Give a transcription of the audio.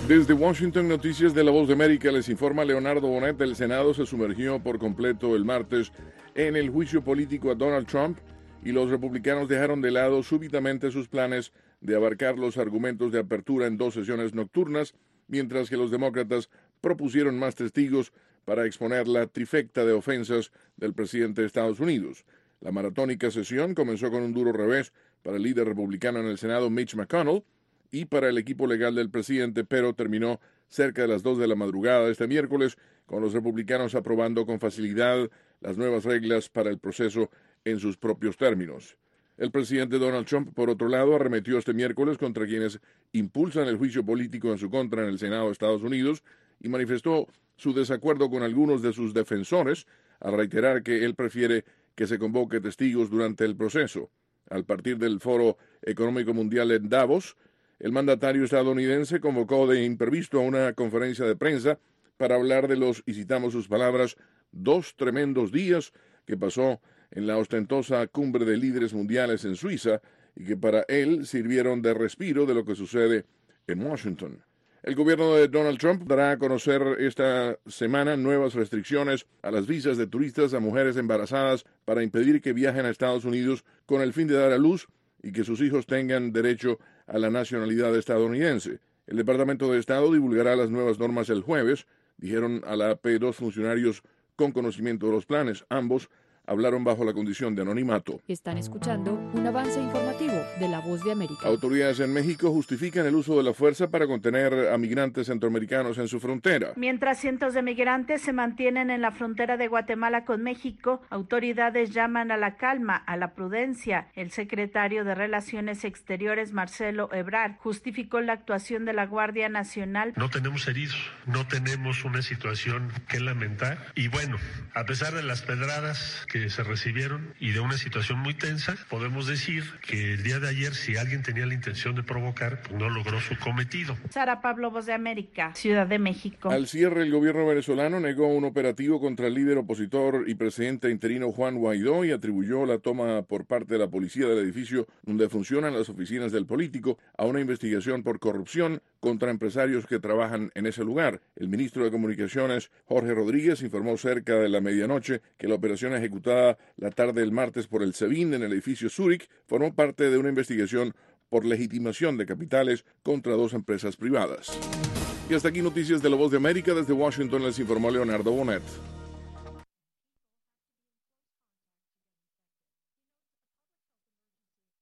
Desde Washington, Noticias de la Voz de América, les informa Leonardo Bonet. El Senado se sumergió por completo el martes en el juicio político a Donald Trump y los republicanos dejaron de lado súbitamente sus planes de abarcar los argumentos de apertura en 2 sesiones nocturnas, mientras que los demócratas propusieron más testigos para exponer la trifecta de ofensas del presidente de Estados Unidos. La maratónica sesión comenzó con un duro revés para el líder republicano en el Senado, Mitch McConnell, y para el equipo legal del presidente, pero terminó cerca de las 2 de la madrugada este miércoles, con los republicanos aprobando con facilidad las nuevas reglas para el proceso en sus propios términos. El presidente Donald Trump, por otro lado, arremetió este miércoles contra quienes impulsan el juicio político en su contra en el Senado de Estados Unidos y manifestó su desacuerdo con algunos de sus defensores al reiterar que él prefiere que se convoque testigos durante el proceso. Al partir del Foro Económico Mundial en Davos, el mandatario estadounidense convocó de imprevisto a una conferencia de prensa para hablar de los, y citamos sus palabras, 2 tremendos días que pasó en la ostentosa cumbre de líderes mundiales en Suiza y que para él sirvieron de respiro de lo que sucede en Washington. El gobierno de Donald Trump dará a conocer esta semana nuevas restricciones a las visas de turistas a mujeres embarazadas para impedir que viajen a Estados Unidos con el fin de dar a luz y que sus hijos tengan derecho a la nacionalidad estadounidense. El Departamento de Estado divulgará las nuevas normas el jueves, dijeron a la AP 2 funcionarios con conocimiento de los planes. Ambos hablaron bajo la condición de anonimato. Están escuchando un avance informativo de La Voz de América. Autoridades en México justifican el uso de la fuerza para contener a migrantes centroamericanos en su frontera. Mientras cientos de migrantes se mantienen en la frontera de Guatemala con México, autoridades llaman a la calma, a la prudencia. El secretario de Relaciones Exteriores, Marcelo Ebrard, justificó la actuación de la Guardia Nacional. No tenemos heridos, no tenemos una situación que lamentar. Y bueno, a pesar de las pedradas que se recibieron y de una situación muy tensa, podemos decir que el día de ayer, si alguien tenía la intención de provocar, pues no logró su cometido. Sara Pablo, Voz de América, Ciudad de México. Al cierre, el gobierno venezolano negó un operativo contra el líder opositor y presidente interino Juan Guaidó y atribuyó la toma por parte de la policía del edificio donde funcionan las oficinas del político a una investigación por corrupción contra empresarios que trabajan en ese lugar. El ministro de Comunicaciones, Jorge Rodríguez, informó cerca de la medianoche que la operación ejecutada la tarde del martes por el SEBIN en el edificio Zurich formó parte de una investigación por legitimación de capitales contra 2 empresas privadas. Y hasta aquí Noticias de la Voz de América. Desde Washington les informó Leonardo Bonet.